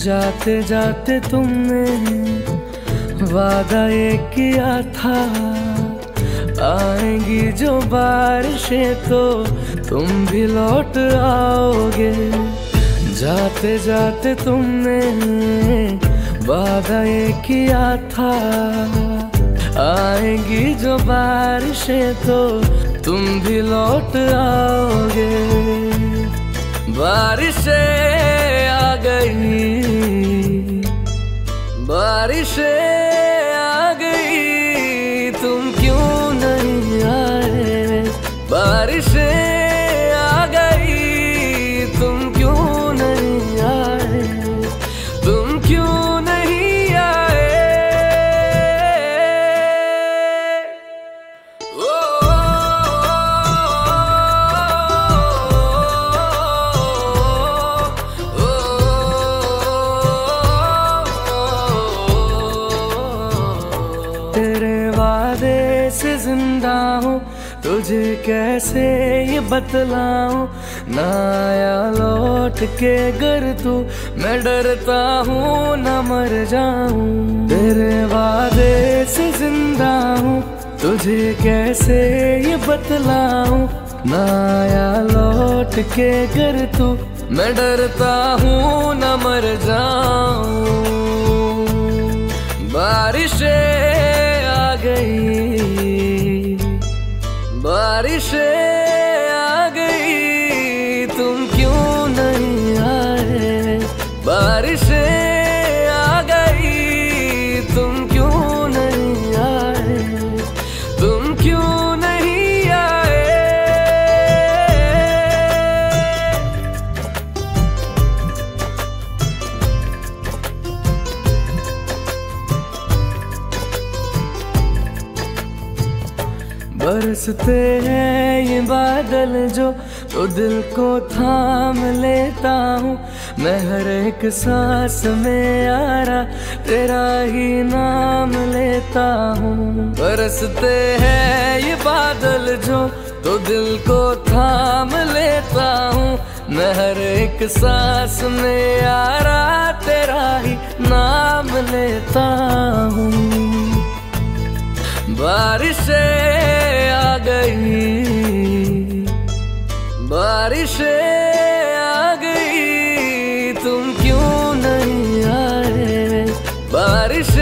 जाते जाते तुमने वादा ये किया था, आएंगी जो बारिशें तो तुम भी लौट आओगे। जाते जाते तुमने वादा ये किया था, आएंगी जो बारिशें तो तुम भी लौट आओगे। बारिशें आ गई, बारिशें आ गई, तुम क्यों नहीं आए। बारिशें आ गई, तुम क्यों नहीं आए, तुम क्यों नहीं आए। तेरे वादे से जिंदा हूँ, तुझे कैसे ये बतलाऊं। ना आया लौट के घर तू, मैं डरता हूँ न मर जाऊं। तेरे वादे से जिंदा हूँ, तुझे कैसे ये बतलाऊं। ना आया लौट के घर तू, मैं डरता हूँ न मर जाऊं। बारिशें आ गई, बारिशें आ गई, तुम क्यों नहीं आए। बारिशें आ गई, तुम क्यों नहीं आए, तुम क्यों नहीं आए। बरसते हैं ये बादल जो, तो दिल को थाम लेता हूँ। मैं हर एक सांस में यारा तेरा ही नाम लेता हूँ। बरसते हैं ये बादल जो, तो दिल को थाम लेता हूँ। मैं हर एक सांस में यारा तेरा ही नाम लेता हूँ। बारिशें आ गई, बारिशें आ गई, तुम क्यों नहीं आए। बारिशें